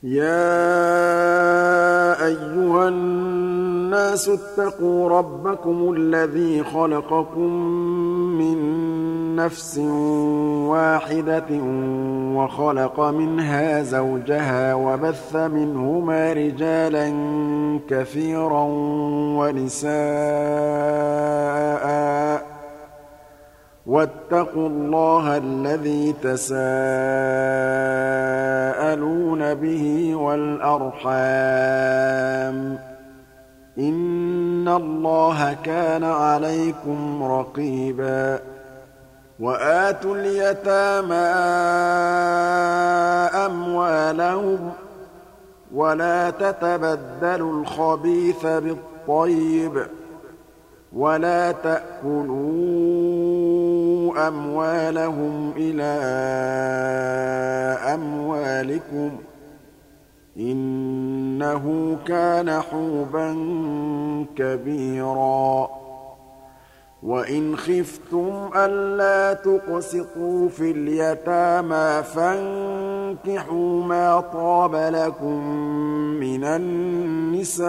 يَا أَيُّهَا النَّاسُ اتَّقُوا رَبَّكُمُ الَّذِي خَلَقَكُم مِّن نَّفْسٍ وَاحِدَةٍ وَخَلَقَ مِنْهَا زَوْجَهَا وَبَثَّ مِنْهُمَا رِجَالًا كَثِيرًا وَنِسَاءً ۚ وَاتَّقُوا اللَّهَ الَّذِي تَسَاءَلُونَ بِهِ وَالْأَرْحَامَ ۚ إِنَّ اللَّهَ كَانَ عَلَيْكُمْ رَقِيبًا. وَآتُوا الْيَتَامَىٰ أَمْوَالَهُمْ وَلَا تَتَبَدَّلُوا الْخَبِيثَ بِالطَّيِّبِ ۖ وَلَا تَأْكُلُوا أَمْوَالَهُمْ إِلَىٰ أَمْوَالِكُمْ ۚ إِنَّهُ كَانَ حُوبًا كَبِيرًا. وَإِنْ خِفْتُمْ أَلَّا تُقْسِطُوا فِي الْيَتَامَىٰ فَانكِحُوا مَا طَابَ لَكُم مِّنَ النِّسَاءِ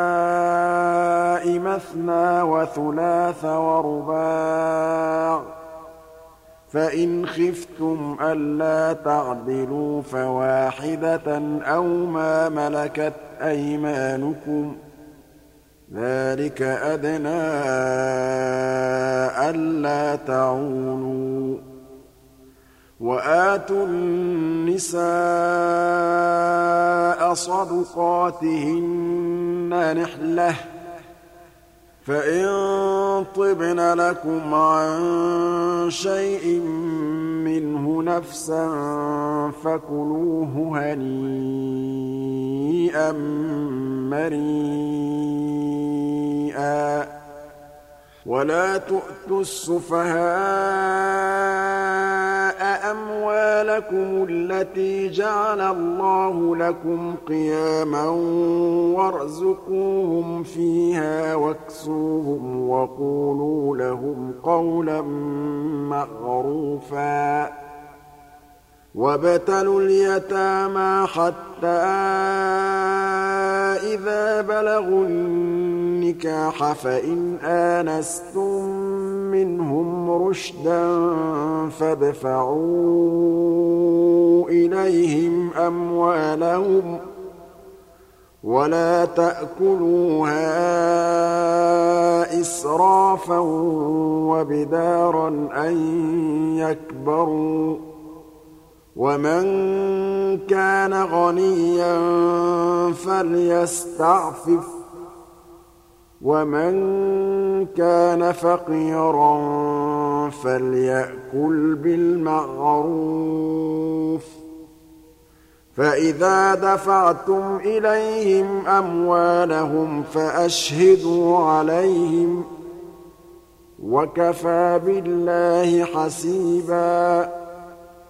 مَثْنَىٰ وَثُلَاثَ وَرُبَاعَ ۖ فَإِنْ خِفْتُمْ أَلَّا تَعْدِلُوا فَوَاحِدَةً أَوْ مَا مَلَكَتْ أَيْمَانُكُمْ ۚ ذَٰلِكَ أَدْنَىٰ أَلَّا تَعُولُوا. وَآتُوا النِّسَاءَ صَدُقَاتِهِنَّ نِحْلَةً ۚ فَإِن طِبْنَ لَكُمْ عَن شَيْءٍ مِّنْهُ نَفْسًا فَكُلُوهُ هَنِيئًا مَّرِيئًا. وَلَا تُؤْتُوا السُّفَهَاءَ أَمْوَالَكُمُ الَّتِي جَعَلَ اللَّهُ لَكُمْ قِيَامًا وَارْزُقُوهُمْ فِيهَا وَاكْسُوهُمْ وَقُولُوا لَهُمْ قَوْلًا مَّعْرُوفًا. وَابْتَلُوا الْيَتَامَىٰ حَتَّىٰ إِذَا بَلَغُوا النِّكَاحَ فَإِنْ آنَسْتُم مِّنْهُمْ رُشْدًا فَادْفَعُوا إِلَيْهِمْ أَمْوَالَهُمْ ۖ وَلَا تَأْكُلُوهَا إِسْرَافًا وَبِدَارًا أَن يَكْبَرُوا ۚ وَمَن كَانَ غَنِيًّا فَلْيَسْتَعْفِفْ ۖ وَمَن كَانَ فَقِيرًا فَلْيَأْكُلْ بِالْمَعْرُوفِ ۚ فَإِذَا دَفَعْتُمْ إِلَيْهِمْ أَمْوَالَهُمْ فَأَشْهِدُوا عَلَيْهِمْ ۚ وَكَفَىٰ بِاللَّهِ حَسِيبًا.